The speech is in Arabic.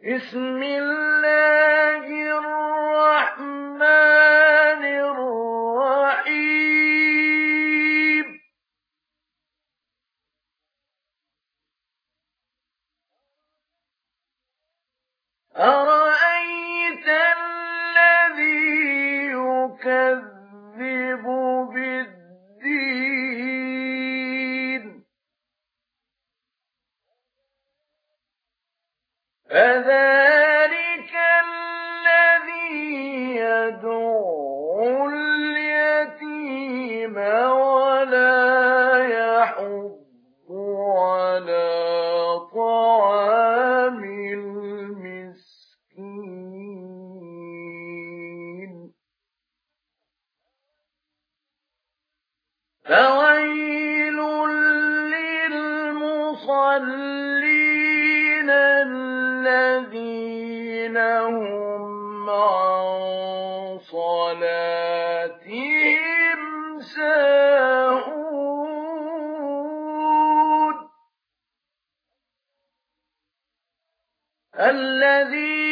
بسم الله الرحمن الرحيم أرأيت الذي يكذب بالدين فذلك الذي يدعو اليتيم ولا يحض على طعام المسكين فويل للمصلين الذين هم عن صلاتهم ساهون الذين